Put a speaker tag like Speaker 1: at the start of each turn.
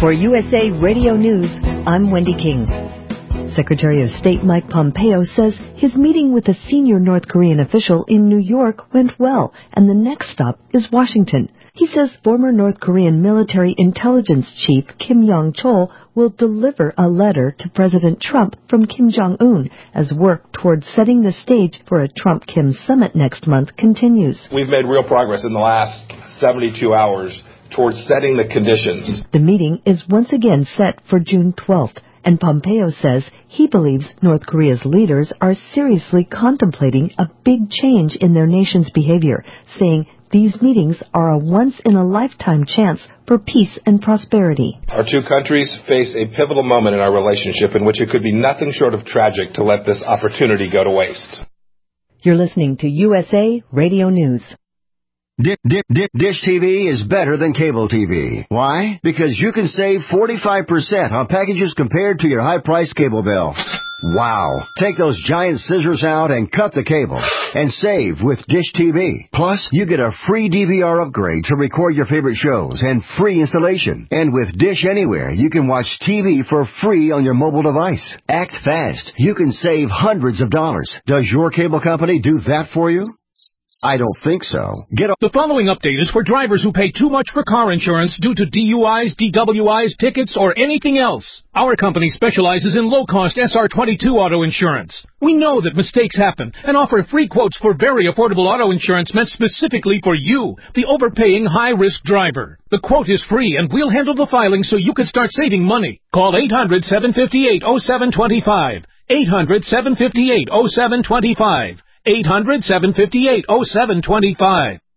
Speaker 1: For USA Radio News, I'm Wendy King. Secretary of State Mike Pompeo says his meeting with a senior North Korean official in New York went well, and the next stop is Washington. He says former North Korean military intelligence chief Kim Yong-chol will deliver a letter to President Trump from Kim Jong-un as work towards setting the stage for a Trump-Kim summit next month continues.
Speaker 2: We've made real progress in the last 72 hours towards setting the conditions.
Speaker 1: The meeting is once again set for June 12th. And Pompeo says he believes North Korea's leaders are seriously contemplating a big change in their nation's behavior, saying these meetings are a once-in-a-lifetime chance for peace and prosperity.
Speaker 2: Our two countries face a pivotal moment in our relationship in which it could be nothing short of tragic to let this opportunity go to waste.
Speaker 1: You're listening to USA Radio News.
Speaker 3: Dish TV is better than cable TV. Why? Because you can save 45% on packages compared to your high-priced cable bill. Wow. Take those giant scissors out and cut the cable and save with Dish TV. Plus, you get a free DVR upgrade to record your favorite shows and free installation. And with Dish Anywhere, you can watch TV for free on your mobile device. Act fast. You can save hundreds of dollars. Does your cable company do that for you? I don't think so.
Speaker 4: The following update is for drivers who pay too much for car insurance due to DUIs, DWIs, tickets, or anything else. Our company specializes in low-cost SR22 auto insurance. We know that mistakes happen and offer free quotes for very affordable auto insurance meant specifically for you, the overpaying high-risk driver. The quote is free, and we'll handle the filing so you can start saving money. Call 800-758-0725. 800-758-0725. 800-758-0725.